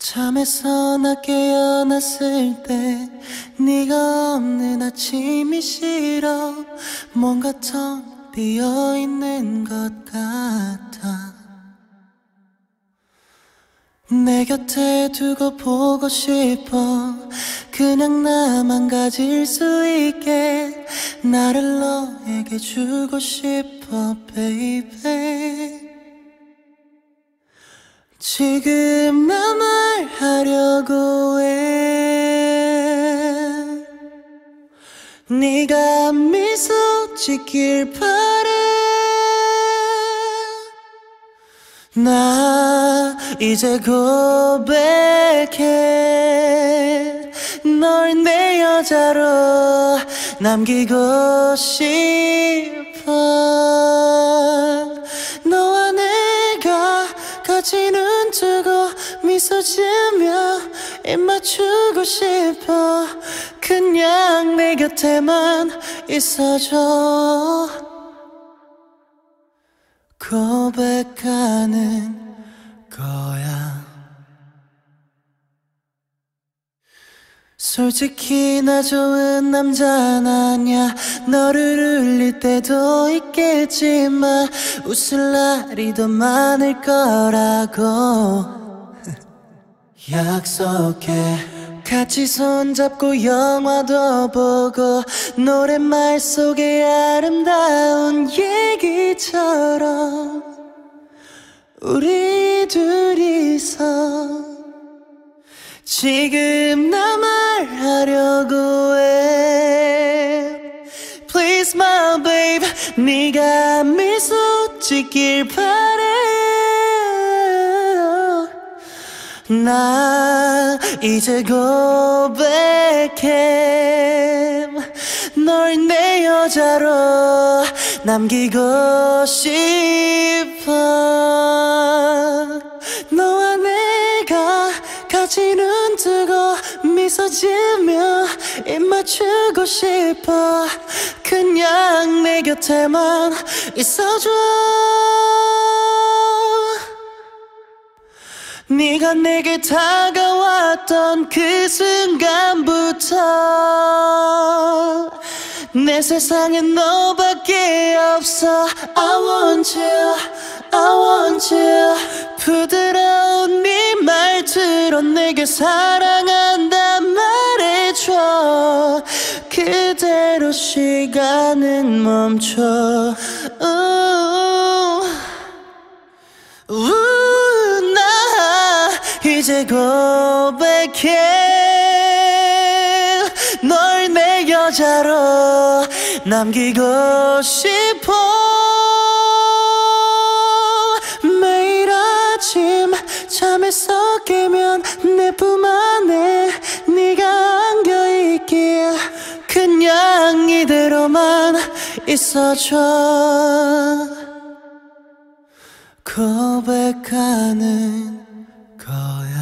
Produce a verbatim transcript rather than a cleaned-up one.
잠에서 나 깨어났을 때 네가 없는 아침이 싫어. 뭔가 텅 비어있는 것 같아. 내 곁에 두고 보고 싶어. 그냥 나만 가질 수 있게 나를 너에게 주고 싶어 baby. 지금 나 말하려고 해. 네가 미소 짓길 바래. 나 이제 고백해. 널 내 여자로 남기고 싶어. 너와 내가 같이 눈 뜨고 미소 지으며 입 맞추고 싶어. 그냥 내 곁에만 있어줘. 고백하는 거야. 솔직히 나 좋은 남자는 아냐. 너를 울릴 때도 있겠지만 웃을 날이 더 많을 거라고 약속해. 같이 손잡고 영화도 보고 노랫말 속에 아름다운 얘기처럼 우리 둘이서 지금 나 말하려고 해. Please my babe, 네가 미소 짓길 바래. 나 이제 고백해. 널 내 여자로 남기고 싶어. 너와 내가 같이 눈 뜨고 미소 지으며 입 맞추고 싶어. 그냥 내 곁에만 있어줘. 네가 내게 다가왔던 그 순간부터 내 세상엔 너밖에 없어. I want you, I want you. 부드러운 네 말투로 내게 사랑한다 말해줘. 그대로 시간은 멈춰. 우, 우, 나 이제 고백해. 널 내 여자로 남기고 싶어. 매일 아침 잠에서 깨면 내 품 안에 네가 안겨있길. 그냥 이대로만 있어줘. 고백하는 거야.